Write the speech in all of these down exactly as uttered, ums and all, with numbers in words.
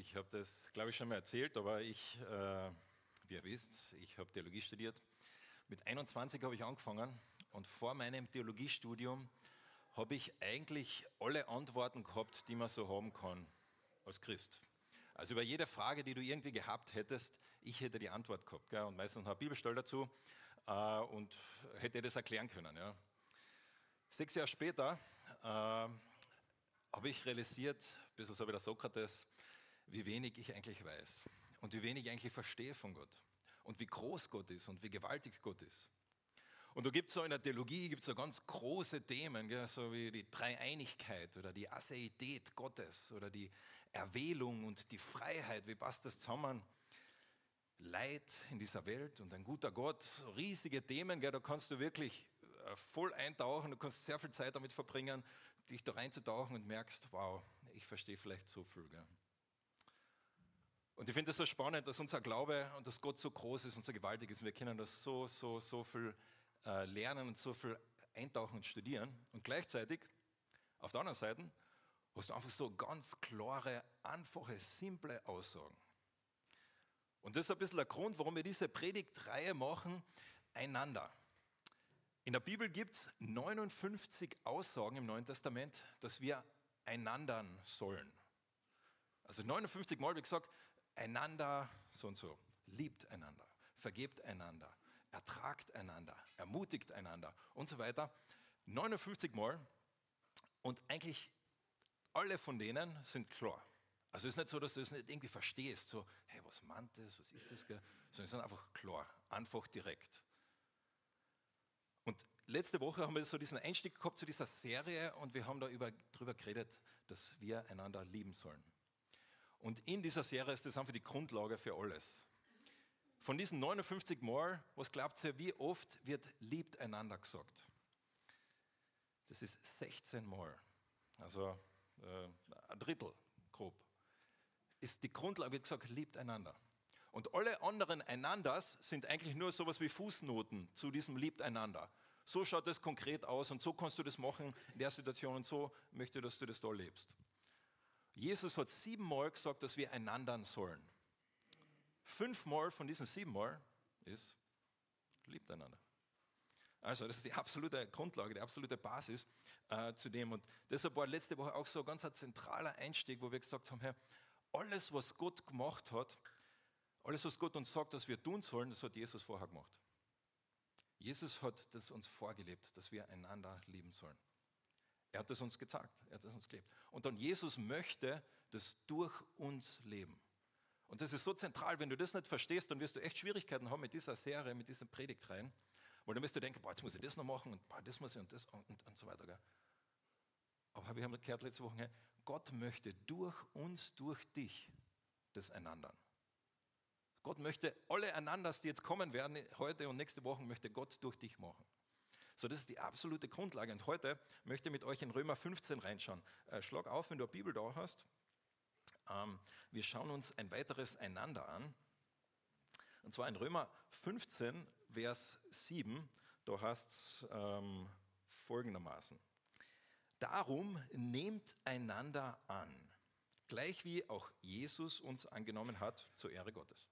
Ich habe das, glaube ich, schon mal erzählt, aber ich, äh, wie ihr wisst, ich habe Theologie studiert. Mit einundzwanzig habe ich angefangen und vor meinem Theologiestudium habe ich eigentlich alle Antworten gehabt, die man so haben kann als Christ. Also über jede Frage, die du irgendwie gehabt hättest, ich hätte die Antwort gehabt. Gell? Und meistens noch eine Bibelstelle dazu äh, und hätte das erklären können. Ja. Sechs Jahre später äh, habe ich realisiert, bis so wie der Sokrates, wie wenig ich eigentlich weiß und wie wenig ich eigentlich verstehe von Gott und wie groß Gott ist und wie gewaltig Gott ist. Und da gibt es so in der Theologie gibt's so ganz große Themen, gell, so wie die Dreieinigkeit oder die Aseität Gottes oder die Erwählung und die Freiheit. Wie passt das zusammen? Leid in dieser Welt und ein guter Gott, riesige Themen, gell, da kannst du wirklich voll eintauchen, du kannst sehr viel Zeit damit verbringen, dich da reinzutauchen und merkst, wow, ich verstehe vielleicht so viel. Gell. Und ich finde es so spannend, dass unser Glaube und dass Gott so groß ist und so gewaltig ist. Und wir können das so, so, so viel äh, lernen und so viel eintauchen und studieren. Und gleichzeitig, auf der anderen Seite, hast du einfach so ganz klare, einfache, simple Aussagen. Und das ist ein bisschen der Grund, warum wir diese Predigtreihe machen, einander. In der Bibel gibt es neunundfünfzig Aussagen im Neuen Testament, dass wir einander sollen. Also neunundfünfzig Mal, wie gesagt, einander so und so, liebt einander, vergebt einander, ertragt einander, ermutigt einander und so weiter. neunundfünfzig Mal und eigentlich alle von denen sind klar. Also es ist nicht so, dass du es nicht irgendwie verstehst, so, hey, was meint das, was ist das, sondern es sind einfach klar, einfach direkt. Und letzte Woche haben wir so diesen Einstieg gehabt zu dieser Serie und wir haben da über, darüber geredet, dass wir einander lieben sollen. Und in dieser Serie ist das einfach die Grundlage für alles. Von diesen neunundfünfzig Mal, was glaubt ihr, wie oft wird liebt einander gesagt? Das ist sechzehn Mal, also äh, ein Drittel grob. Ist die Grundlage, wird gesagt, liebt einander. Und alle anderen Einanders sind eigentlich nur sowas wie Fußnoten zu diesem liebt einander. So schaut das konkret aus und so kannst du das machen in der Situation und so möchte ich, dass du das da lebst. Jesus hat siebenmal gesagt, dass wir einander sollen. Fünfmal von diesen siebenmal ist, liebt einander. Also das ist die absolute Grundlage, die absolute Basis äh, zu dem. Und deshalb war letzte Woche auch so ein ganz zentraler Einstieg, wo wir gesagt haben, Herr, alles, was Gott gemacht hat, alles, was Gott uns sagt, dass wir tun sollen, das hat Jesus vorher gemacht. Jesus hat das uns vorgelebt, dass wir einander lieben sollen. Er hat das uns gezeigt, er hat das uns gelebt. Und dann Jesus möchte das durch uns leben. Und das ist so zentral, wenn du das nicht verstehst, dann wirst du echt Schwierigkeiten haben mit dieser Serie, mit diesen Predigtreihen, weil dann wirst du denken, boah, jetzt muss ich das noch machen und boah, das muss ich und das und, und, und so weiter. Gell? Aber wir haben gehört letzte Woche, Gott möchte durch uns, durch dich das Einander. Gott möchte alle Einanders, die jetzt kommen werden, heute und nächste Woche, möchte Gott durch dich machen. So, das ist die absolute Grundlage. Und heute möchte ich mit euch in Römer fünfzehn reinschauen. Äh, schlag auf, wenn du eine Bibel da hast. Ähm, wir schauen uns ein weiteres Einander an. Und zwar in Römer fünfzehn, Vers sieben. Da heißt es ähm, folgendermaßen. Darum nehmt einander an, gleich wie auch Jesus uns angenommen hat, zur Ehre Gottes.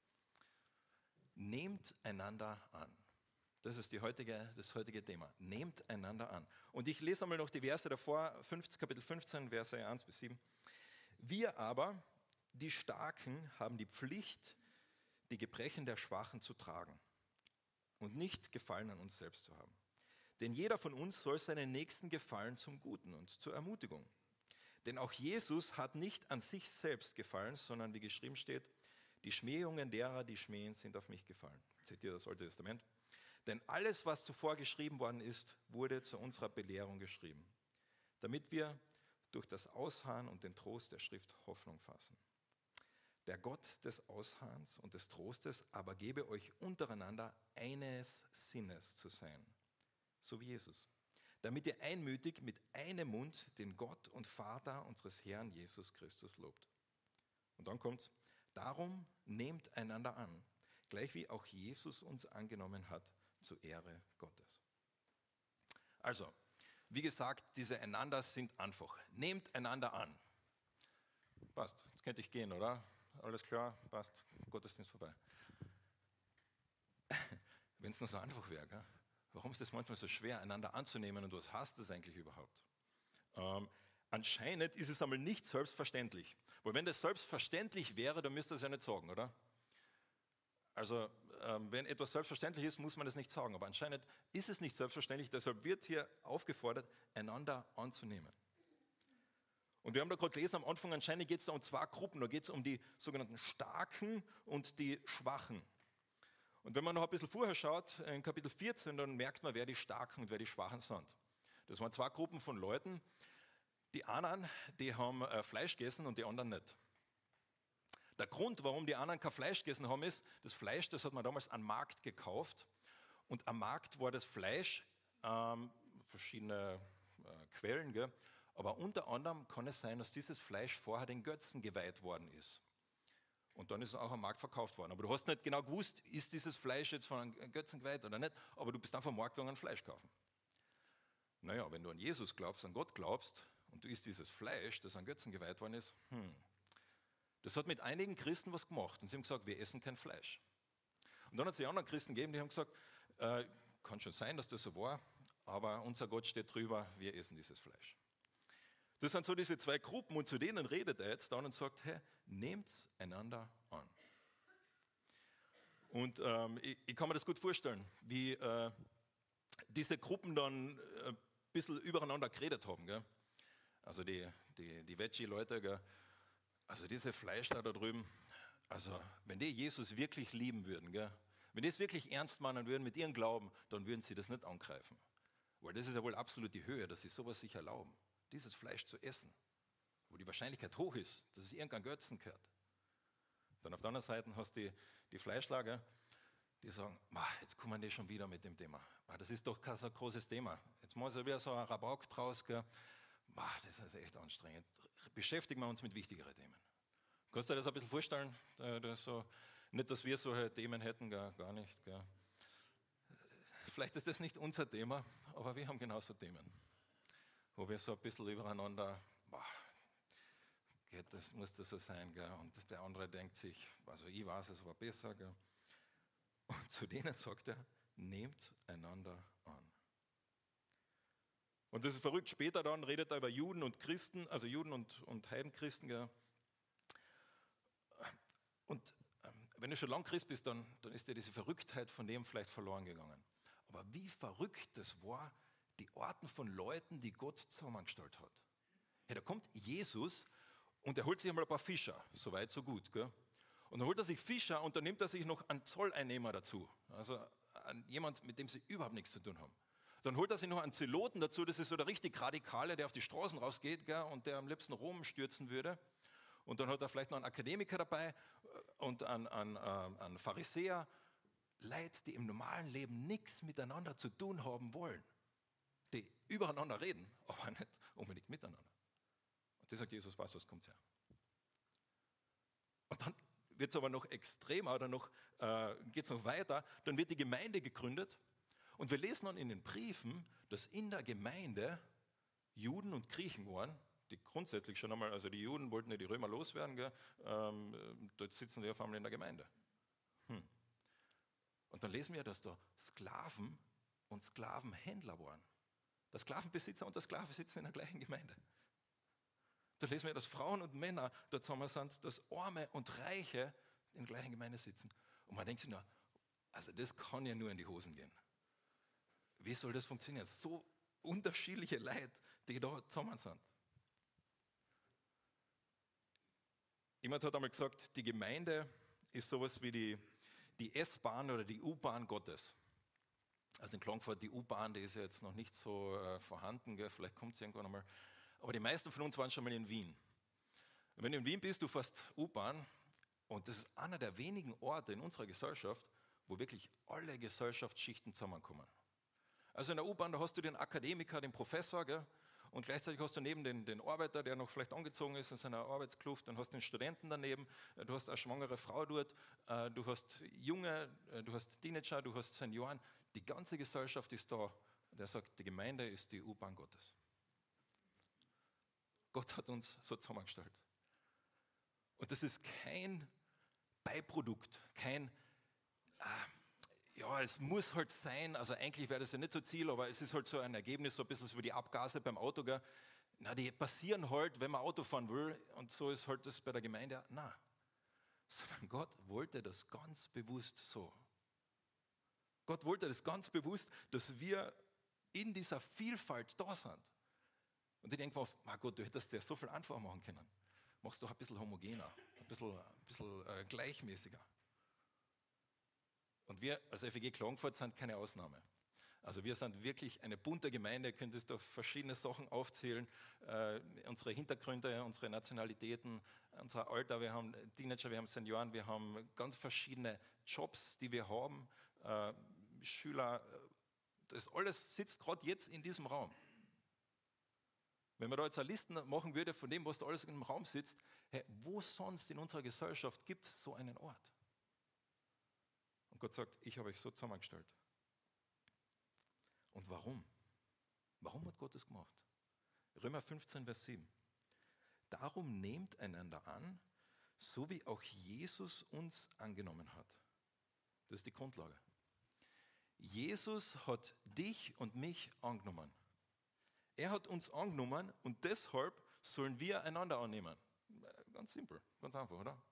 Nehmt einander an. Das ist die heutige, das heutige Thema. Nehmt einander an. Und ich lese einmal noch die Verse davor, Kapitel fünfzehn, Verse eins bis sieben. Wir aber, die Starken, haben die Pflicht, die Gebrechen der Schwachen zu tragen und nicht Gefallen an uns selbst zu haben. Denn jeder von uns soll seinen Nächsten gefallen zum Guten und zur Ermutigung. Denn auch Jesus hat nicht an sich selbst gefallen, sondern wie geschrieben steht, die Schmähungen derer, die schmähen, sind auf mich gefallen. Zitiert das Alte Testament. Denn alles, was zuvor geschrieben worden ist, wurde zu unserer Belehrung geschrieben, damit wir durch das Ausharren und den Trost der Schrift Hoffnung fassen. Der Gott des Ausharrens und des Trostes aber gebe euch untereinander eines Sinnes zu sein, so wie Jesus, damit ihr einmütig mit einem Mund den Gott und Vater unseres Herrn Jesus Christus lobt. Und dann kommt's, darum nehmt einander an, gleich wie auch Jesus uns angenommen hat, zur Ehre Gottes. Also, wie gesagt, diese Einander sind einfach. Nehmt einander an. Passt. Jetzt könnte ich gehen, oder? Alles klar, passt, Gottesdienst vorbei. Wenn es nur so einfach wäre, gell? Warum ist es manchmal so schwer, einander anzunehmen und was heißt das eigentlich überhaupt? Ähm, anscheinend ist es einmal nicht selbstverständlich. Weil wenn das selbstverständlich wäre, dann müsste es ja nicht sagen, oder? Also ähm, wenn etwas selbstverständlich ist, muss man es nicht sagen. Aber anscheinend ist es nicht selbstverständlich, deshalb wird hier aufgefordert, einander anzunehmen. Und wir haben da gerade gelesen, am Anfang anscheinend geht es da um zwei Gruppen. Da geht es um die sogenannten Starken und die Schwachen. Und wenn man noch ein bisschen vorher schaut, in Kapitel vierzehn, dann merkt man, wer die Starken und wer die Schwachen sind. Das waren zwei Gruppen von Leuten. Die einen, die haben äh, Fleisch gegessen und die anderen nicht. Der Grund, warum die anderen kein Fleisch gegessen haben, ist, das Fleisch, das hat man damals am Markt gekauft. Und am Markt war das Fleisch, ähm, verschiedene äh, Quellen, gell? Aber unter anderem kann es sein, dass dieses Fleisch vorher den Götzen geweiht worden ist. Und dann ist es auch am Markt verkauft worden. Aber du hast nicht genau gewusst, ist dieses Fleisch jetzt von einem Götzen geweiht oder nicht, aber du bist dann vom Markt gegangen Fleisch kaufen. Naja, wenn du an Jesus glaubst, an Gott glaubst und du isst dieses Fleisch, das an Götzen geweiht worden ist, hm, das hat mit einigen Christen was gemacht. Und sie haben gesagt, wir essen kein Fleisch. Und dann hat es die anderen Christen gegeben, die haben gesagt, äh, kann schon sein, dass das so war, aber unser Gott steht drüber, wir essen dieses Fleisch. Das sind so diese zwei Gruppen und zu denen redet er jetzt dann und sagt, hey, nehmt einander an. Und ähm, ich, ich kann mir das gut vorstellen, wie äh, diese Gruppen dann ein bisschen übereinander geredet haben. Gell? Also die, die, die Veggie-Leute, gell? Also diese Fleischler da drüben, also wenn die Jesus wirklich lieben würden, gell? Wenn die es wirklich ernst meinen würden mit ihrem Glauben, dann würden sie das nicht angreifen. Weil das ist ja wohl absolut die Höhe, dass sie sowas sich erlauben, dieses Fleisch zu essen, wo die Wahrscheinlichkeit hoch ist, dass es irgendein Götzen gehört. Dann auf der anderen Seite hast du die, die Fleischlager, die sagen, jetzt kommen die schon wieder mit dem Thema. Das ist doch kein so großes Thema. Jetzt muss ja wieder so ein Rabauk draus. Gell? Das ist echt anstrengend. Beschäftigen wir uns mit wichtigeren Themen. Kannst du dir das ein bisschen vorstellen? Das so, nicht, dass wir solche Themen hätten, gar, gar nicht. Gell? Vielleicht ist das nicht unser Thema, aber wir haben genauso Themen, wo wir so ein bisschen übereinander, boah, geht, das muss das so sein. Gell? Und der andere denkt sich, also ich weiß, es war besser. Gell? Und zu denen sagt er, nehmt einander an. Und das ist verrückt. Später dann redet er über Juden und Christen, also Juden und, und Heidenchristen. Gell? Und ähm, wenn du schon lang Christ bist, dann, dann ist dir diese Verrücktheit von dem vielleicht verloren gegangen. Aber wie verrückt das war, die Arten von Leuten, die Gott zusammengestellt hat. Hey, da kommt Jesus und er holt sich einmal ein paar Fischer. So weit, so gut. Gell? Und dann holt er sich Fischer und dann nimmt er sich noch einen Zolleinnehmer dazu. Also an jemand, mit dem sie überhaupt nichts zu tun haben. Dann holt er sich noch einen Zeloten dazu, das ist so der richtig Radikale, der auf die Straßen rausgeht, gell, und der am liebsten Rom stürzen würde. Und dann hat er vielleicht noch einen Akademiker dabei und einen, einen, einen Pharisäer. Leute, die im normalen Leben nichts miteinander zu tun haben wollen. Die übereinander reden, aber nicht unbedingt miteinander. Und das sagt Jesus, was, was kommt her? Und dann wird es aber noch extremer, oder noch, äh, geht es noch weiter, dann wird die Gemeinde gegründet. Und wir lesen dann in den Briefen, dass in der Gemeinde Juden und Griechen waren, die grundsätzlich schon einmal, also die Juden wollten ja die Römer loswerden, gell? Ähm, dort sitzen die auf einmal in der Gemeinde. Hm. Und dann lesen wir, dass da Sklaven und Sklavenhändler waren. Der Sklavenbesitzer und der Sklave sitzen in der gleichen Gemeinde. Da lesen wir, dass Frauen und Männer da zusammen sind, dass Arme und Reiche in der gleichen Gemeinde sitzen. Und man denkt sich nur, also das kann ja nur in die Hosen gehen. Wie soll das funktionieren? So unterschiedliche Leute, die da zusammen sind. Jemand hat einmal gesagt, die Gemeinde ist sowas wie die, die S-Bahn oder die U-Bahn Gottes. Also in Klagenfurt, die U-Bahn, die ist ja jetzt noch nicht so äh, vorhanden, gell? Vielleicht kommt es irgendwann einmal. Aber die meisten von uns waren schon mal in Wien. Und wenn du in Wien bist, du fährst U-Bahn und das ist einer der wenigen Orte in unserer Gesellschaft, wo wirklich alle Gesellschaftsschichten zusammenkommen. Also in der U-Bahn, da hast du den Akademiker, den Professor, gell? Und gleichzeitig hast du neben den, den Arbeiter, der noch vielleicht angezogen ist in seiner Arbeitskluft, dann hast du den Studenten daneben, du hast eine schwangere Frau dort, du hast Junge, du hast Teenager, du hast Senioren. Die ganze Gesellschaft ist da. Der sagt, die Gemeinde ist die U-Bahn Gottes. Gott hat uns so zusammengestellt. Und das ist kein Beiprodukt, kein, ah, ja, es muss halt sein, also eigentlich wäre das ja nicht so Ziel, aber es ist halt so ein Ergebnis, so ein bisschen so wie die Abgase beim Auto, gell? Na, die passieren halt, wenn man Auto fahren will, und so ist halt das bei der Gemeinde, na, sondern Gott wollte das ganz bewusst so. Gott wollte das ganz bewusst, dass wir in dieser Vielfalt da sind. Und ich denke mir oft, mein Gott, du hättest dir so viel einfacher machen können. Machst doch ein bisschen homogener, ein bisschen, ein bisschen äh, gleichmäßiger. Und wir als F E G Klagenfurt sind keine Ausnahme. Also wir sind wirklich eine bunte Gemeinde, ihr könnt es durch verschiedene Sachen aufzählen, äh, unsere Hintergründe, unsere Nationalitäten, unser Alter, wir haben Teenager, wir haben Senioren, wir haben ganz verschiedene Jobs, die wir haben, äh, Schüler, das alles sitzt gerade jetzt in diesem Raum. Wenn man da jetzt eine Liste machen würde von dem, was da alles im Raum sitzt, hey, wo sonst in unserer Gesellschaft gibt es so einen Ort? Und Gott sagt, ich habe euch so zusammengestellt. Und warum? Warum hat Gott das gemacht? Römer fünfzehn, Vers sieben. Darum nehmt einander an, so wie auch Jesus uns angenommen hat. Das ist die Grundlage. Jesus hat dich und mich angenommen. Er hat uns angenommen und deshalb sollen wir einander annehmen. Ganz simpel, ganz einfach, oder?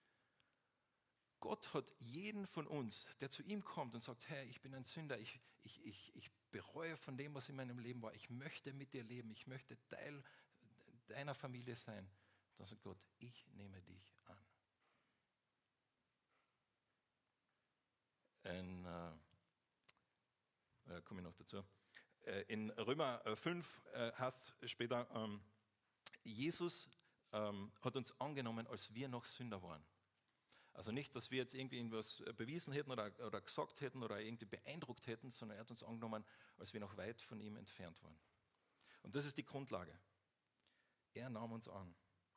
Gott hat jeden von uns, der zu ihm kommt und sagt, hey, ich bin ein Sünder, ich, ich, ich, ich bereue von dem, was in meinem Leben war, ich möchte mit dir leben, ich möchte Teil deiner Familie sein. Dann sagt Gott, ich nehme dich an. In, äh, äh, komme ich noch dazu. Äh, in Römer fünf äh, heißt später, ähm, Jesus ähm, hat uns angenommen, als wir noch Sünder waren. Also nicht, dass wir jetzt irgendwie irgendwas bewiesen hätten oder, oder gesagt hätten oder irgendwie beeindruckt hätten, sondern er hat uns angenommen, als wir noch weit von ihm entfernt waren. Und das ist die Grundlage. Er nahm uns an.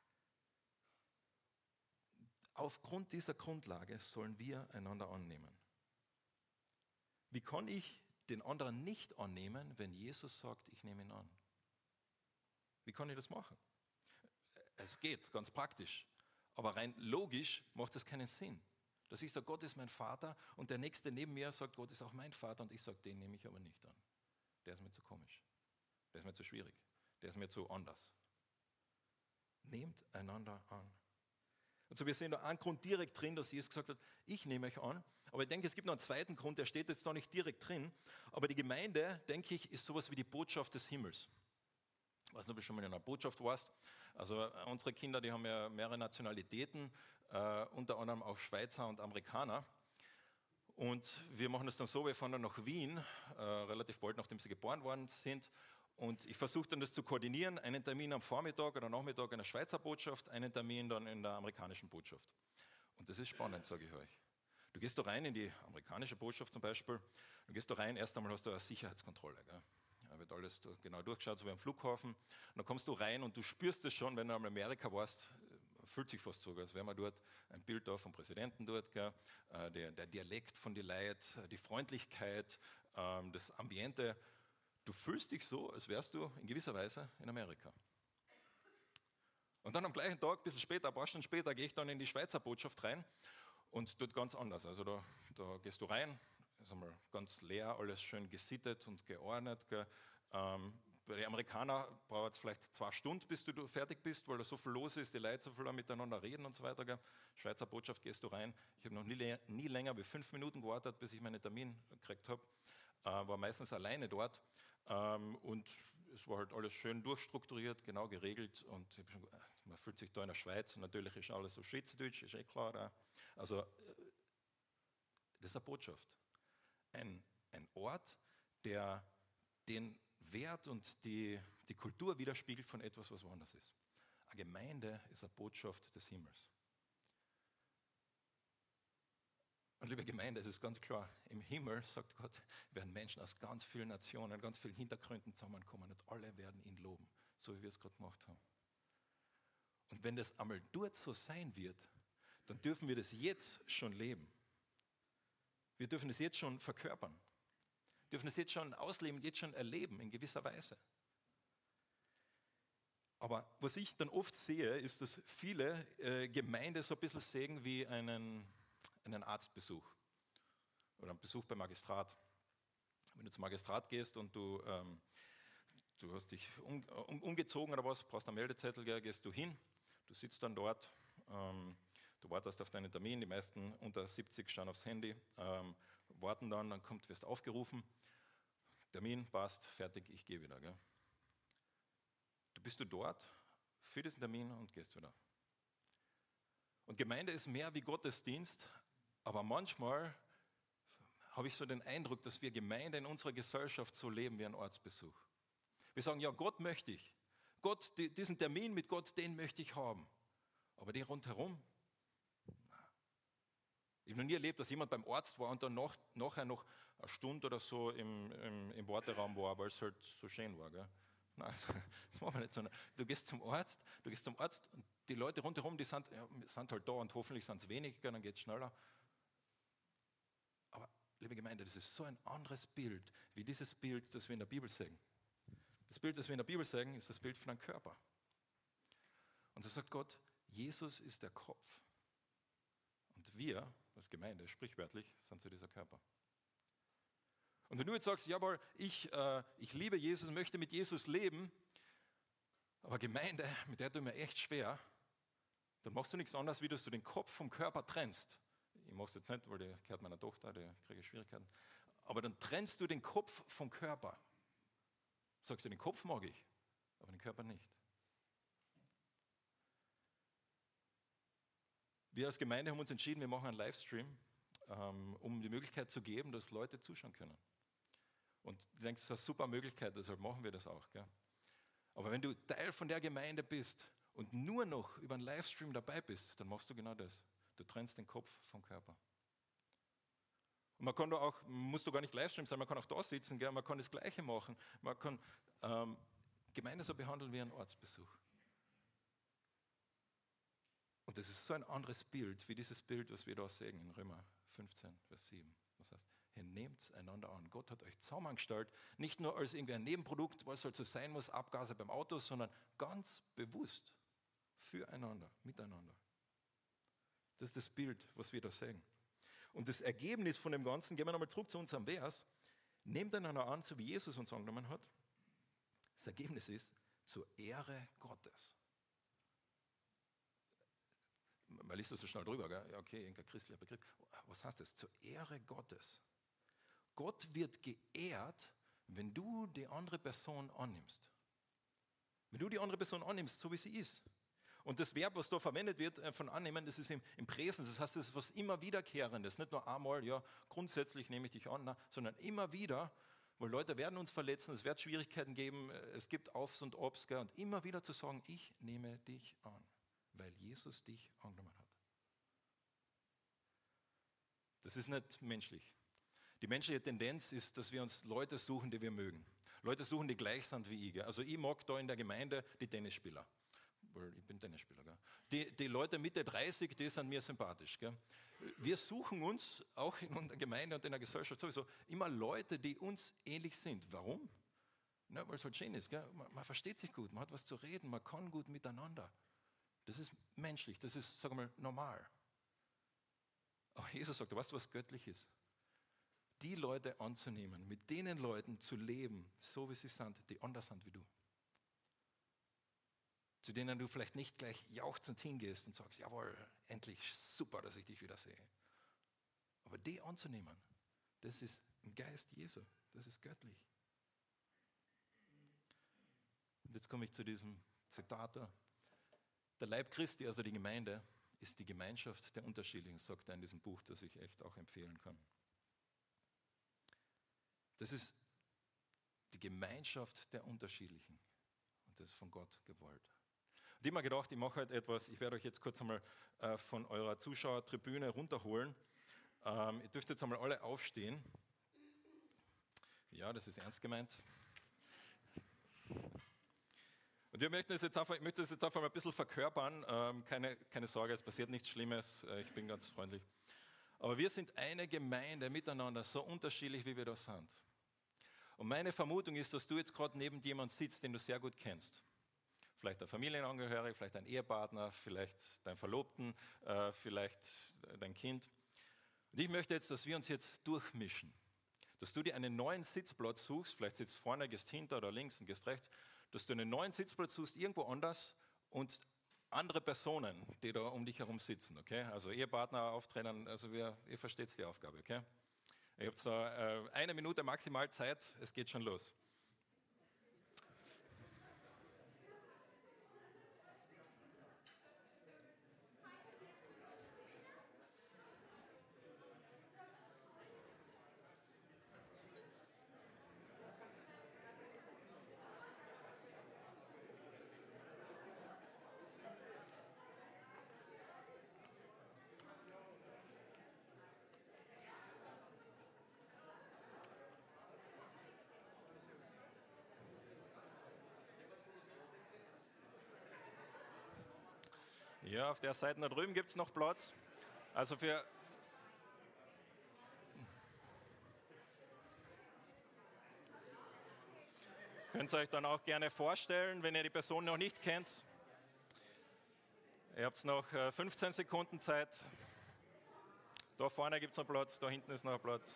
Aufgrund dieser Grundlage sollen wir einander annehmen. Wie kann ich den anderen nicht annehmen, wenn Jesus sagt, ich nehme ihn an? Wie kann ich das machen? Es geht, ganz praktisch. Aber rein logisch macht das keinen Sinn. Dass ich sage, Gott ist mein Vater und der Nächste neben mir sagt, Gott ist auch mein Vater und ich sage, den nehme ich aber nicht an. Der ist mir zu komisch. Der ist mir zu schwierig. Der ist mir zu anders. Nehmt einander an. Also wir sehen da einen Grund direkt drin, dass Jesus gesagt hat, ich nehme euch an. Aber ich denke, es gibt noch einen zweiten Grund, der steht jetzt da nicht direkt drin. Aber die Gemeinde, denke ich, ist sowas wie die Botschaft des Himmels. Ich weiß nicht, ob du schon mal in einer Botschaft warst. Also unsere Kinder, die haben ja mehrere Nationalitäten, äh, unter anderem auch Schweizer und Amerikaner. Und wir machen das dann so, wir fahren dann nach Wien, äh, relativ bald nachdem sie geboren worden sind. Und ich versuche dann das zu koordinieren, einen Termin am Vormittag oder Nachmittag in der Schweizer Botschaft, einen Termin dann in der amerikanischen Botschaft. Und das ist spannend, sage ich euch. Du gehst da rein in die amerikanische Botschaft zum Beispiel, du gehst da rein, erst einmal hast du eine Sicherheitskontrolle. Gell? Da wird alles genau durchgeschaut, so wie am Flughafen. Und dann kommst du rein und du spürst es schon, wenn du in Amerika warst, fühlt sich fast so, als wäre man dort, ein Bild da vom Präsidenten dort, gell? Der, der Dialekt von den Leuten, die Freundlichkeit, das Ambiente. Du fühlst dich so, als wärst du in gewisser Weise in Amerika. Und dann am gleichen Tag, ein bisschen später, ein paar Stunden später, gehe ich dann in die Schweizer Botschaft rein und dort ganz anders. Also da, da gehst du rein, ist einmal ganz leer, alles schön gesittet und geordnet. Gell. Ähm, bei den Amerikanern braucht es vielleicht zwei Stunden, bis du fertig bist, weil da so viel los ist, die Leute so viel miteinander reden und so weiter. Gell. Schweizer Botschaft gehst du rein. Ich habe noch nie, nie länger wie fünf Minuten gewartet, bis ich meinen Termin gekriegt habe. Äh, war meistens alleine dort. Ähm, und es war halt alles schön durchstrukturiert, genau geregelt. Und ich schon, man fühlt sich da in der Schweiz, und natürlich ist alles so Schweizerdeutsch, ist eh klar. Auch. Also, das ist eine Botschaft. Ein, ein Ort, der den Wert und die, die Kultur widerspiegelt von etwas, was woanders ist. Eine Gemeinde ist eine Botschaft des Himmels. Und liebe Gemeinde, es ist ganz klar, im Himmel, sagt Gott, werden Menschen aus ganz vielen Nationen, ganz vielen Hintergründen zusammenkommen und alle werden ihn loben, so wie wir es gerade gemacht haben. Und wenn das einmal dort so sein wird, dann dürfen wir das jetzt schon leben. Wir dürfen es jetzt schon verkörpern. Wir dürfen es jetzt schon ausleben, jetzt schon erleben, in gewisser Weise. Aber was ich dann oft sehe, ist, dass viele äh, Gemeinde so ein bisschen sehen wie einen, einen Arztbesuch oder einen Besuch beim Magistrat. Wenn du zum Magistrat gehst und du, ähm, du hast dich um, um, umgezogen oder was, brauchst einen Meldezettel, gell, gehst du hin, du sitzt dann dort, ähm, du wartest auf deinen Termin, die meisten unter siebzig schauen aufs Handy, ähm, warten dann, dann kommt, wirst aufgerufen, Termin, passt, fertig, ich gehe wieder. Gell. Du bist du dort für diesen Termin und gehst wieder. Und Gemeinde ist mehr wie Gottesdienst, aber manchmal habe ich so den Eindruck, dass wir Gemeinde in unserer Gesellschaft so leben wie ein Ortsbesuch. Wir sagen, ja, Gott möchte ich. Gott, diesen Termin mit Gott, den möchte ich haben. Aber die rundherum? Ich habe noch nie erlebt, dass jemand beim Arzt war und dann noch, nachher noch eine Stunde oder so im, im, im Warteraum war, weil es halt so schön war. Gell? Nein, das machen wir nicht so. Du gehst zum Arzt, du gehst zum Arzt und die Leute rundherum, die sind, ja, sind halt da und hoffentlich sind es wenig, dann geht es schneller. Aber, liebe Gemeinde, das ist so ein anderes Bild, wie dieses Bild, das wir in der Bibel sehen. Das Bild, das wir in der Bibel sehen, ist das Bild von einem Körper. Und so sagt Gott, Jesus ist der Kopf. Und wir, als Gemeinde, sprichwörtlich, sind so dieser Körper. Und wenn du jetzt sagst, jawohl, ich, äh, ich liebe Jesus und möchte mit Jesus leben, aber Gemeinde, mit der tut mir echt schwer, dann machst du nichts anderes, wie dass du den Kopf vom Körper trennst. Ich mache es jetzt nicht, weil der gehört meiner Tochter, der kriege Schwierigkeiten. Aber dann trennst du den Kopf vom Körper. Sagst du, den Kopf mag ich, aber den Körper nicht. Wir als Gemeinde haben uns entschieden, wir machen einen Livestream, ähm, um die Möglichkeit zu geben, dass Leute zuschauen können. Und du denkst, das ist eine super Möglichkeit, deshalb machen wir das auch. Gell? Aber wenn du Teil von der Gemeinde bist und nur noch über einen Livestream dabei bist, dann machst du genau das. Du trennst den Kopf vom Körper. Und man kann da auch, musst du gar nicht Livestream sein, man kann auch da sitzen, gell? Man kann das Gleiche machen. Man kann ähm, Gemeinde so behandeln wie einen Ortsbesuch. Und das ist so ein anderes Bild, wie dieses Bild, was wir da sehen in Römer fünfzehn, Vers sieben. Das heißt, ihr nehmt einander an. Gott hat euch zusammengestellt, nicht nur als irgendwie ein Nebenprodukt, was halt so sein muss, Abgase beim Auto, sondern ganz bewusst füreinander, miteinander. Das ist das Bild, was wir da sehen. Und das Ergebnis von dem Ganzen, gehen wir nochmal zurück zu unserem Vers, nehmt einander an, so wie Jesus uns angenommen hat. Das Ergebnis ist zur Ehre Gottes. Man liest das so schnell drüber, gell? Ja, okay, irgendein christlicher Begriff. Was heißt das? Zur Ehre Gottes. Gott wird geehrt, wenn du die andere Person annimmst. Wenn du die andere Person annimmst, so wie sie ist. Und das Verb, was da verwendet wird von annehmen, das ist im, im Präsens. Das heißt, das ist was immer Wiederkehrendes. Nicht nur einmal, ja, grundsätzlich nehme ich dich an, nein, sondern immer wieder, weil Leute werden uns verletzen, es wird Schwierigkeiten geben, es gibt Aufs und Obs, gell? Und immer wieder zu sagen, ich nehme dich an. Weil Jesus dich angenommen hat. Das ist nicht menschlich. Die menschliche Tendenz ist, dass wir uns Leute suchen, die wir mögen. Leute suchen, die gleich sind wie ich. Gell? Also ich mag da in der Gemeinde die Tennisspieler. Weil ich bin Tennisspieler. Gell? Die, die Leute Mitte dreißig, die sind mir sympathisch. Gell? Wir suchen uns, auch in der Gemeinde und in der Gesellschaft sowieso, immer Leute, die uns ähnlich sind. Warum? Na, weil es halt schön ist. Gell? Man, man versteht sich gut, man hat was zu reden, man kann gut miteinander. Das ist menschlich, das ist, sagen wir mal, normal. Aber Jesus sagt, weißt du, was göttlich ist? Die Leute anzunehmen, mit denen Leuten zu leben, so wie sie sind, die anders sind wie du. Zu denen du vielleicht nicht gleich jauchzend hingehst und sagst, jawohl, endlich, super, dass ich dich wieder sehe. Aber die anzunehmen, das ist im Geist Jesu, das ist göttlich. Und jetzt komme ich zu diesem Zitat da. Der Leib Christi, also die Gemeinde, ist die Gemeinschaft der Unterschiedlichen, sagt er in diesem Buch, das ich echt auch empfehlen kann. Das ist die Gemeinschaft der Unterschiedlichen und das ist von Gott gewollt. Und ich habe mir gedacht, ich mache heute etwas, ich werde euch jetzt kurz einmal äh, von eurer Zuschauertribüne runterholen. Ähm, ihr dürft jetzt einmal alle aufstehen. Ja, das ist ernst gemeint. Und wir möchten das jetzt einfach, ich möchte das jetzt einfach mal ein bisschen verkörpern. Ähm, keine, keine Sorge, es passiert nichts Schlimmes. Äh, ich bin ganz freundlich. Aber wir sind eine Gemeinde miteinander, so unterschiedlich, wie wir da sind. Und meine Vermutung ist, dass du jetzt gerade neben jemandem sitzt, den du sehr gut kennst. vielleicht ein Familienangehöriger, vielleicht ein Ehepartner, vielleicht dein Verlobten, äh, vielleicht dein Kind. Und ich möchte jetzt, dass wir uns jetzt durchmischen. Dass du dir einen neuen Sitzplatz suchst, vielleicht sitzt vorne, gehst hinter oder links und gehst rechts, dass du einen neuen Sitzplatz suchst, irgendwo anders und andere Personen, die da um dich herum sitzen, okay? Also Ehepartner auftreten, also wir, ihr versteht die Aufgabe, okay? Ihr habt so äh, eine Minute maximal Zeit, es geht schon los. Ja, auf der Seite da drüben gibt es noch Platz. Also für... Könnt ihr euch dann auch gerne vorstellen, wenn ihr die Person noch nicht kennt. Ihr habt noch fünfzehn Sekunden Zeit. Da vorne gibt es noch Platz, da hinten ist noch Platz.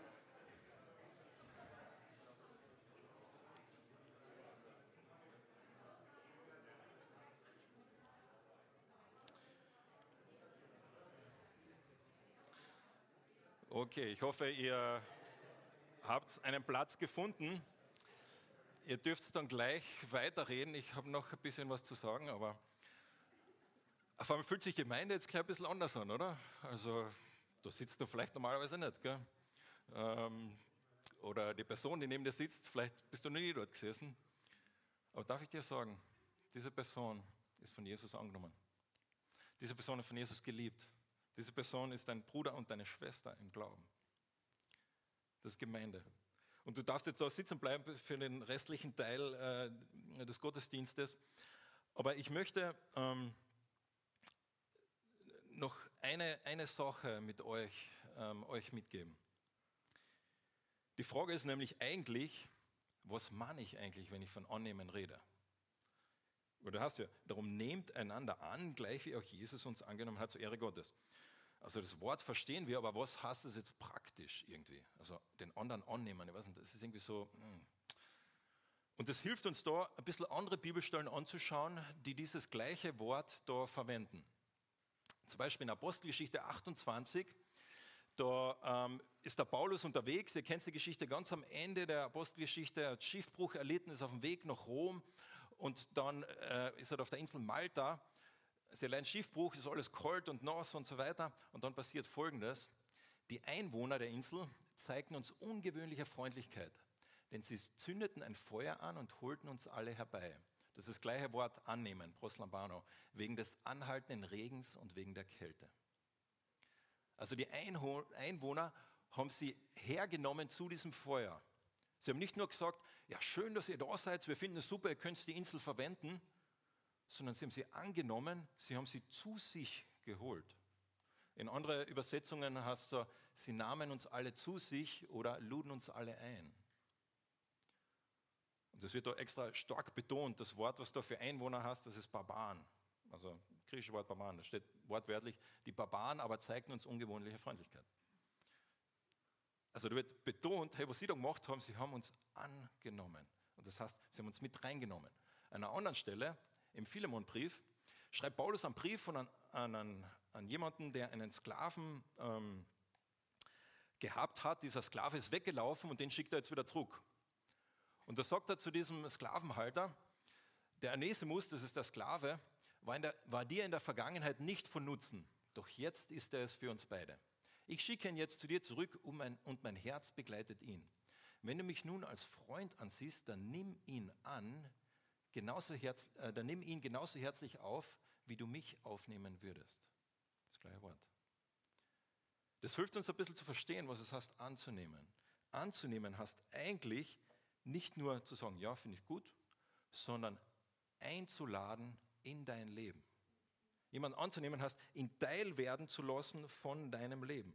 Okay, ich hoffe, ihr habt einen Platz gefunden. Ihr dürft dann gleich weiterreden. Ich habe noch ein bisschen was zu sagen, aber auf einmal fühlt sich Gemeinde jetzt gleich ein bisschen anders an, oder? Also, da sitzt du vielleicht normalerweise nicht, gell? Ähm, oder die Person, die neben dir sitzt, vielleicht bist du noch nie dort gesessen. Aber darf ich dir sagen, diese Person ist von Jesus angenommen. Diese Person ist von Jesus geliebt. Diese Person ist dein Bruder und deine Schwester im Glauben. Das ist Gemeinde. Und du darfst jetzt da sitzen bleiben für den restlichen Teil äh, des Gottesdienstes. Aber ich möchte ähm, noch eine, eine Sache mit euch, ähm, euch mitgeben. Die Frage ist nämlich eigentlich, was meine ich eigentlich, wenn ich von Annehmen rede? Oder du hast ja, darum nehmt einander an, gleich wie auch Jesus uns angenommen hat, zur Ehre Gottes. Also das Wort verstehen wir, aber was heißt das jetzt praktisch irgendwie? Also den anderen annehmen, ich weiß nicht, das ist irgendwie so... Hm. Und das hilft uns da, ein bisschen andere Bibelstellen anzuschauen, die dieses gleiche Wort da verwenden. Zum Beispiel in Apostelgeschichte achtundzwanzig, da ähm, ist der Paulus unterwegs, ihr kennt die Geschichte ganz am Ende der Apostelgeschichte, er hat Schiffbruch erlitten, ist auf dem Weg nach Rom und dann äh, ist er auf der Insel Malta. Sie erleiden Schiffbruch, ist alles kalt und nass und so weiter. Und dann passiert Folgendes. Die Einwohner der Insel zeigten uns ungewöhnliche Freundlichkeit, denn sie zündeten ein Feuer an und holten uns alle herbei. Das ist das gleiche Wort annehmen, proslambano, wegen des anhaltenden Regens und wegen der Kälte. Also die Einwohner haben sie hergenommen zu diesem Feuer. Sie haben nicht nur gesagt, ja schön, dass ihr da seid, wir finden es super, ihr könnt die Insel verwenden, sondern sie haben sie angenommen, sie haben sie zu sich geholt. In anderen Übersetzungen heißt es, sie nahmen uns alle zu sich oder luden uns alle ein. Und das wird da extra stark betont, das Wort, was da für Einwohner heißt, das ist Barbaren. Also griechische Wort Barbaren, da steht wortwörtlich, die Barbaren aber zeigten uns ungewöhnliche Freundlichkeit. Also da wird betont, hey, was sie da gemacht haben, sie haben uns angenommen. Und das heißt, sie haben uns mit reingenommen. An einer anderen Stelle, im Philemonbrief, schreibt Paulus einen Brief von an, an, an jemanden, der einen Sklaven ähm, gehabt hat. Dieser Sklave ist weggelaufen und den schickt er jetzt wieder zurück. Und da sagt er zu diesem Sklavenhalter, der Onesimus, das ist der Sklave, war, in der, war dir in der Vergangenheit nicht von Nutzen, doch jetzt ist er es für uns beide. Ich schicke ihn jetzt zu dir zurück um mein, und mein Herz begleitet ihn. Wenn du mich nun als Freund ansiehst, dann nimm ihn an, Genauso herz, äh, dann nimm ihn genauso herzlich auf, wie du mich aufnehmen würdest. Das gleiche Wort. Das hilft uns ein bisschen zu verstehen, was es heißt, anzunehmen. Anzunehmen heißt eigentlich nicht nur zu sagen, ja, finde ich gut, sondern einzuladen in dein Leben. Jemanden anzunehmen heißt, ihn Teil werden zu lassen von deinem Leben.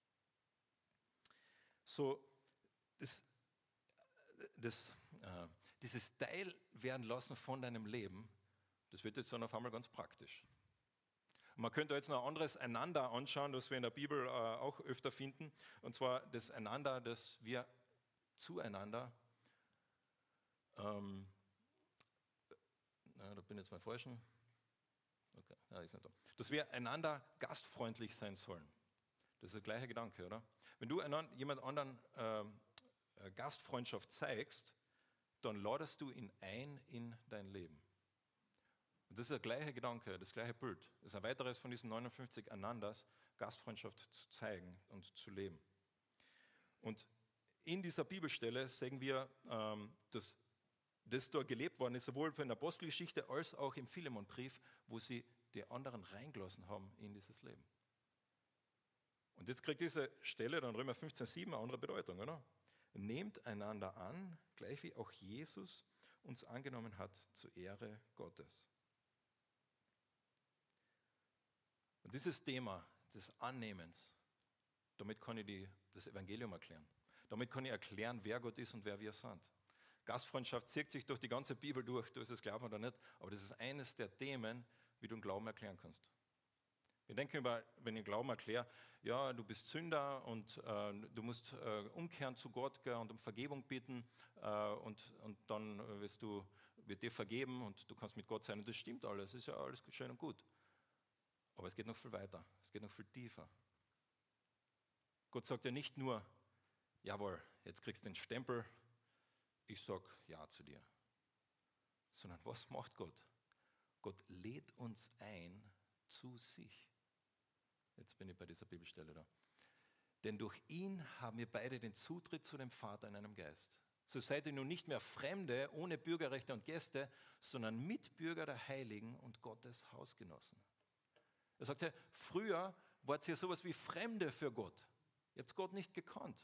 So, das, das, äh, dieses Teil werden lassen von deinem Leben, Das wird jetzt dann auf einmal ganz praktisch. Und man könnte jetzt noch ein anderes Einander anschauen, das wir in der Bibel äh, auch öfter finden, und zwar das Einander, das wir zueinander, ähm, na, da bin ich jetzt mal falsch. Okay, ja, ist nicht da. Dass wir einander gastfreundlich sein sollen. Das ist der gleiche Gedanke, oder? Wenn du einander, jemand anderen ähm, Gastfreundschaft zeigst, dann ladest du ihn ein in dein Leben. Und das ist der gleiche Gedanke, das gleiche Bild. Das ist ein weiteres von diesen neunundfünfzig Einanders, Gastfreundschaft zu zeigen und zu leben. Und in dieser Bibelstelle sehen wir, ähm, dass das dort gelebt worden ist, sowohl in der Apostelgeschichte als auch im Philemonbrief, wo sie die anderen reingelassen haben in dieses Leben. Und jetzt kriegt diese Stelle, dann Römer fünfzehn sieben, eine andere Bedeutung, oder? Nehmt einander an, gleich wie auch Jesus uns angenommen hat, zur Ehre Gottes. Und dieses Thema des Annehmens, damit kann ich die, das Evangelium erklären. Damit kann ich erklären, wer Gott ist und wer wir sind. Gastfreundschaft zieht sich durch die ganze Bibel durch, du wirst es glauben oder nicht, aber das ist eines der Themen, wie du den Glauben erklären kannst. Wir denken über, wenn ich den Glauben erkläre, ja, du bist Sünder und äh, du musst äh, umkehren zu Gott gell, und um Vergebung bitten äh, und, und dann wirst du, wird dir vergeben und du kannst mit Gott sein. Und das stimmt alles, das ist ja alles schön und gut. Aber es geht noch viel weiter, es geht noch viel tiefer. Gott sagt ja nicht nur, jawohl, jetzt kriegst du den Stempel, ich sage ja zu dir. Sondern was macht Gott? Gott lädt uns ein zu sich. Jetzt bin ich bei dieser Bibelstelle da. Denn durch ihn haben wir beide den Zutritt zu dem Vater in einem Geist. So seid ihr nun nicht mehr Fremde, ohne Bürgerrechte und Gäste, sondern Mitbürger der Heiligen und Gottes Hausgenossen. Er sagt, hey, früher wart ihr sowas wie Fremde für Gott. Ihr habt Gott nicht gekannt.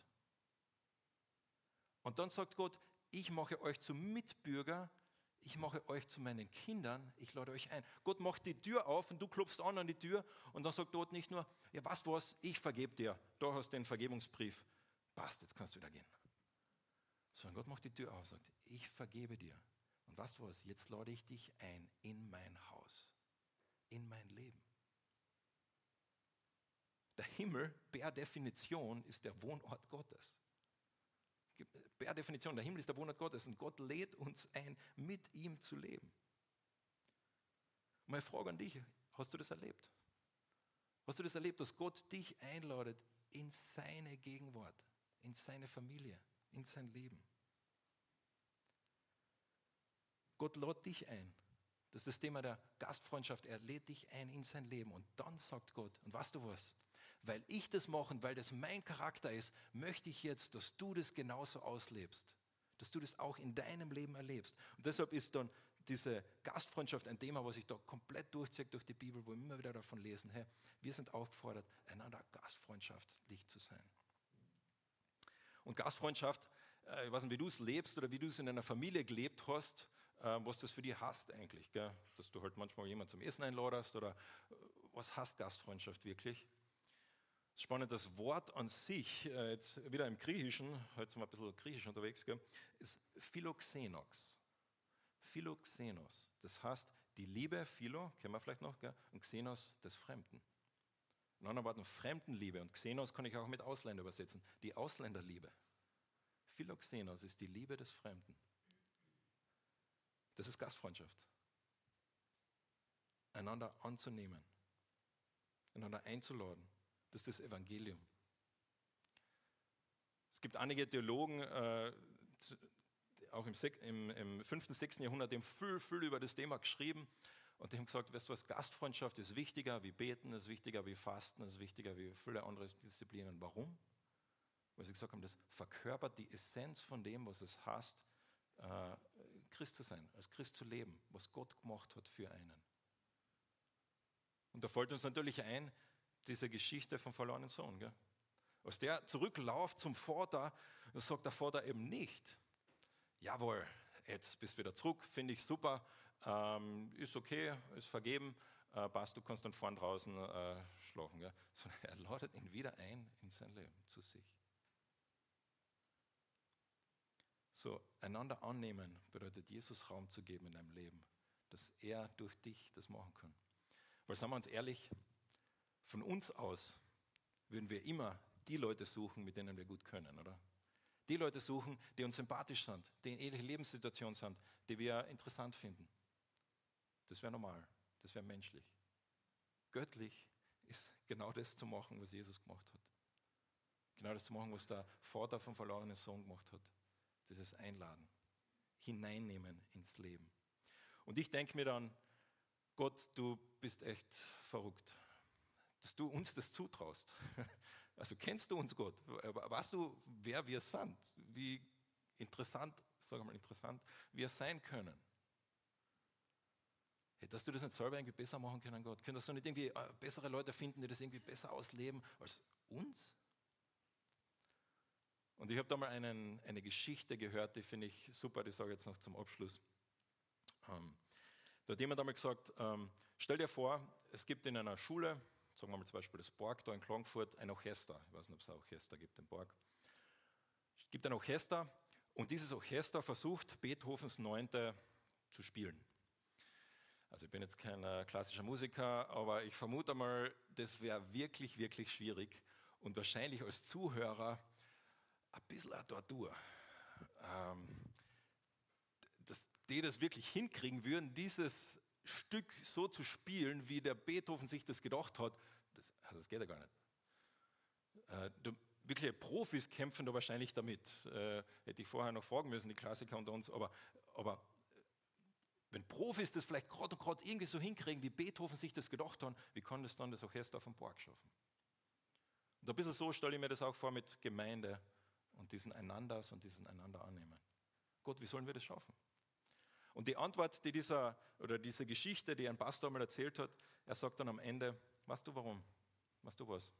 Und dann sagt Gott, ich mache euch zu Mitbürger, ich mache euch zu meinen Kindern, ich lade euch ein. Gott macht die Tür auf und du klopfst an an die Tür und dann sagt Gott nicht nur, ja weißt du was, ich vergebe dir, da hast du den Vergebungsbrief, passt, jetzt kannst du wieder gehen. Sondern Gott macht die Tür auf und sagt, ich vergebe dir. Und weißt du was, jetzt lade ich dich ein in mein Haus, in mein Leben. Der Himmel, per Definition, ist der Wohnort Gottes. Per Definition, der Himmel ist der Wohnort Gottes und Gott lädt uns ein, mit ihm zu leben. Meine Frage an dich, hast du das erlebt? Hast du das erlebt, dass Gott dich einladet in seine Gegenwart, in seine Familie, in sein Leben? Gott lädt dich ein. Das ist das Thema der Gastfreundschaft. Er lädt dich ein in sein Leben. Und dann sagt Gott, und weißt du was? Weil ich das mache und weil das mein Charakter ist, möchte ich jetzt, dass du das genauso auslebst. Dass du das auch in deinem Leben erlebst. Und deshalb ist dann diese Gastfreundschaft ein Thema, was sich da komplett durchzieht durch die Bibel, wo wir immer wieder davon lesen, hey, wir sind aufgefordert, einander gastfreundschaftlich zu sein. Und Gastfreundschaft, äh, ich weiß nicht, wie du es lebst oder wie du es in einer Familie gelebt hast, äh, was das für dich heißt eigentlich, gell? Dass du halt manchmal jemanden zum Essen einladest oder äh, was heißt Gastfreundschaft wirklich? Spannend, das Wort an sich, äh, jetzt wieder im Griechischen, heute sind wir ein bisschen griechisch unterwegs, gell, ist Philoxenos. Philoxenos, das heißt die Liebe, Philo, kennen wir vielleicht noch, gell, und Xenos des Fremden. In anderen Worten, Fremdenliebe und Xenos kann ich auch mit Ausländer übersetzen, die Ausländerliebe. Philoxenos ist die Liebe des Fremden. Das ist Gastfreundschaft. Einander anzunehmen, einander einzuladen. Das ist das Evangelium. Es gibt einige Theologen, äh, auch im, im, im fünften, sechsten Jahrhundert, die haben viel, viel über das Thema geschrieben und die haben gesagt, weißt du was, Gastfreundschaft ist wichtiger wie Beten, ist wichtiger wie Fasten, ist wichtiger wie viele andere Disziplinen. Warum? Weil sie gesagt haben, das verkörpert die Essenz von dem, was es heißt, äh, Christ zu sein, als Christ zu leben, was Gott gemacht hat für einen. Und da fällt uns natürlich ein, diese Geschichte vom verlorenen Sohn. Gell? Als der zurückläuft zum Vater, da sagt der Vater eben nicht, jawohl, jetzt bist du wieder zurück, finde ich super, ähm, ist okay, ist vergeben, äh, passt, du kannst dann vorn draußen äh, schlafen. Gell? Sondern er ladet ihn wieder ein in sein Leben, zu sich. So, einander annehmen bedeutet, Jesus Raum zu geben in deinem Leben. dass er durch dich das machen kann. Weil, sagen wir uns ehrlich, von uns aus würden wir immer die Leute suchen, mit denen wir gut können, oder? Die Leute suchen, die uns sympathisch sind, die in ähnlicher Lebenssituation sind, die wir interessant finden. Das wäre normal, das wäre menschlich. Göttlich ist genau das zu machen, was Jesus gemacht hat. Genau das zu machen, was der Vater vom verlorenen Sohn gemacht hat. Dieses Einladen, hineinnehmen ins Leben. Und ich denke mir dann, Gott, du bist echt verrückt, dass du uns das zutraust. Also kennst du uns, Gott? Weißt du, wer wir sind? Wie interessant, sag mal interessant, wir sein können. Hättest du das nicht selber irgendwie besser machen können, Gott? Könntest du nicht irgendwie bessere Leute finden, die das irgendwie besser ausleben als uns? Und ich habe da mal einen, eine Geschichte gehört, die finde ich super, die sage ich jetzt noch zum Abschluss. Ähm, da hat jemand einmal gesagt, ähm, stell dir vor, es gibt in einer Schule, sagen wir mal zum Beispiel das Borg da in Klagenfurt, ein Orchester. Ich weiß nicht, ob es ein Orchester gibt im Borg. Es gibt ein Orchester und dieses Orchester versucht, Beethovens Neunte zu spielen. Also ich bin jetzt kein äh, klassischer Musiker, aber ich vermute mal, das wäre wirklich, wirklich schwierig und wahrscheinlich als Zuhörer ein bisschen eine Tortur. Ähm, dass die das wirklich hinkriegen würden, dieses Stück so zu spielen, wie der Beethoven sich das gedacht hat, das, also das geht ja gar nicht. Äh, du, wirkliche Profis kämpfen da wahrscheinlich damit. Äh, hätte ich vorher noch fragen müssen, die Klassiker unter uns, aber, aber wenn Profis das vielleicht gerade und gerade irgendwie so hinkriegen, wie Beethoven sich das gedacht hat, wie kann das dann das Orchester vom Borg schaffen? Und ein bisschen so stelle ich mir das auch vor mit Gemeinde und diesen Einanders und diesen Einander annehmen. Gott, wie sollen wir das schaffen? Und die Antwort, die dieser, oder diese Geschichte, die ein Pastor mal erzählt hat, er sagt dann am Ende, weißt du warum? Weißt du was?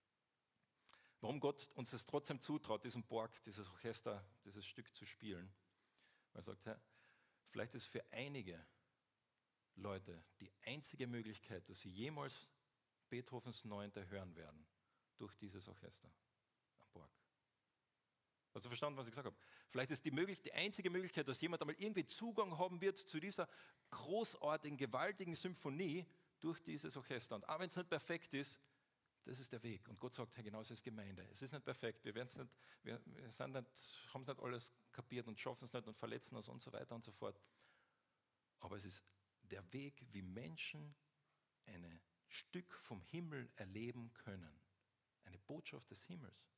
Warum Gott uns es trotzdem zutraut, diesen Borg, dieses Orchester, dieses Stück zu spielen? Weil er sagt, Herr, vielleicht ist für einige Leute die einzige Möglichkeit, dass sie jemals Beethovens Neunte hören werden, durch dieses Orchester am Borg. Hast du verstanden, was ich gesagt habe? Vielleicht ist die, möglich, die einzige Möglichkeit, dass jemand einmal irgendwie Zugang haben wird zu dieser großartigen, gewaltigen Symphonie durch dieses Orchester. Und auch wenn es nicht perfekt ist, das ist der Weg. Und Gott sagt, hey, genauso ist Gemeinde. Es ist nicht perfekt, wir, nicht, wir, wir sind nicht, haben es nicht alles kapiert und schaffen es nicht und verletzen uns und so weiter und so fort. Aber es ist der Weg, wie Menschen ein Stück vom Himmel erleben können. Eine Botschaft des Himmels.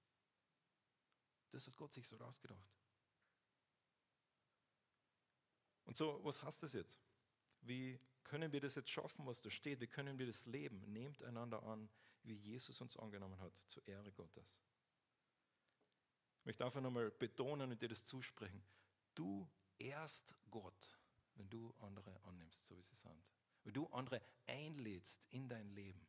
Das hat Gott sich so ausgedacht. Und so, was heißt das jetzt? Wie können wir das jetzt schaffen, was da steht? Wie können wir das leben? Nehmt einander an, wie Jesus uns angenommen hat, zur Ehre Gottes. Ich möchte einfach nochmal betonen und dir das zusprechen. Du ehrst Gott, wenn du andere annimmst, so wie sie sind. Wenn du andere einlädst in dein Leben.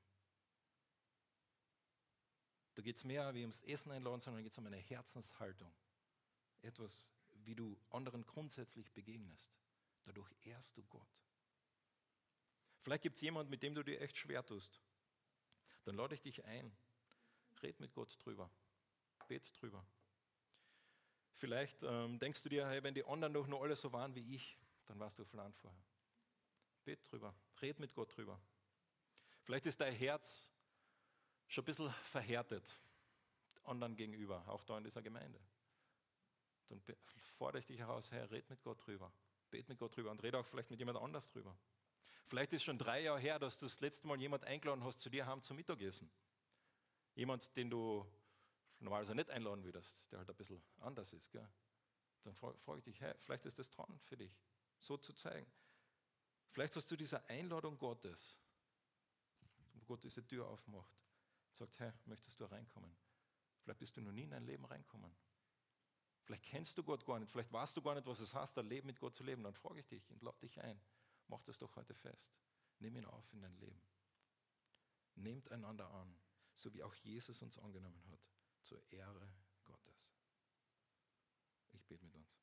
Da geht es mehr wie ums Essen einladen, sondern geht es um eine Herzenshaltung. Etwas, wie du anderen grundsätzlich begegnest. Dadurch ehrst du Gott. Vielleicht gibt es jemanden, mit dem du dir echt schwer tust. Dann lade ich dich ein. Red mit Gott drüber. Bet drüber. Vielleicht ähm, denkst du dir, hey, wenn die anderen doch nur alle so waren wie ich, dann warst du auf Land vorher. Bet drüber. Red mit Gott drüber. Vielleicht ist dein Herz schon ein bisschen verhärtet anderen gegenüber, auch da in dieser Gemeinde. Dann fordere ich dich heraus, hey, red mit Gott drüber. Bet mit Gott drüber und rede auch vielleicht mit jemand anders drüber. Vielleicht ist schon drei Jahre her, dass du das letzte Mal jemand eingeladen hast zu dir heim zum Mittagessen. Jemand, den du normalerweise nicht einladen würdest, der halt ein bisschen anders ist. Gell? Dann frage ich dich, hey, vielleicht ist das dran für dich, so zu zeigen. Vielleicht hast du diese Einladung Gottes, wo Gott diese Tür aufmacht, sagt, hey, möchtest du reinkommen? Vielleicht bist du noch nie in dein Leben reinkommen. Vielleicht kennst du Gott gar nicht, vielleicht weißt du gar nicht, was es heißt, ein Leben mit Gott zu leben. Dann frage ich dich und lade dich ein. Mach das doch heute fest. Nimm ihn auf in dein Leben. Nehmt einander an, so wie auch Jesus uns angenommen hat, zur Ehre Gottes. Ich bete mit uns.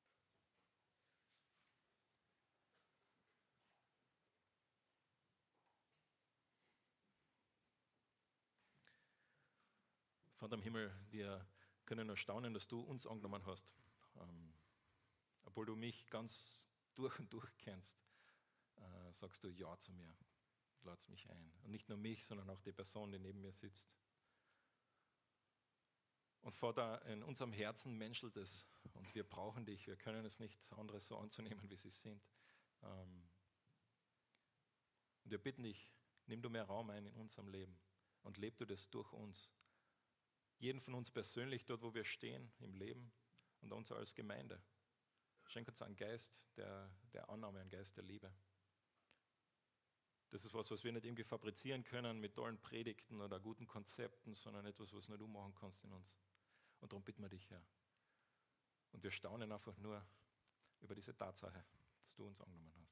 Vater im Himmel, wir können nur staunen, dass du uns angenommen hast, ähm, obwohl du mich ganz durch und durch kennst. äh, sagst du Ja zu mir, ladst mich ein. Und nicht nur mich, sondern auch die Person, die neben mir sitzt. Und Vater, in unserem Herzen menschelt es und wir brauchen dich. Wir können es nicht anderes so anzunehmen, wie sie sind. Ähm, und wir bitten dich, nimm du mehr Raum ein in unserem Leben und leb du das durch uns. Jeden von uns persönlich, dort wo wir stehen im Leben und uns als Gemeinde. Schenk uns einen Geist der, der Annahme, einen Geist der Liebe. Das ist was, was wir nicht irgendwie fabrizieren können mit tollen Predigten oder guten Konzepten, sondern etwas, was nur du machen kannst in uns. Und darum bitten wir dich, Herr. Und wir staunen einfach nur über diese Tatsache, dass du uns angenommen hast.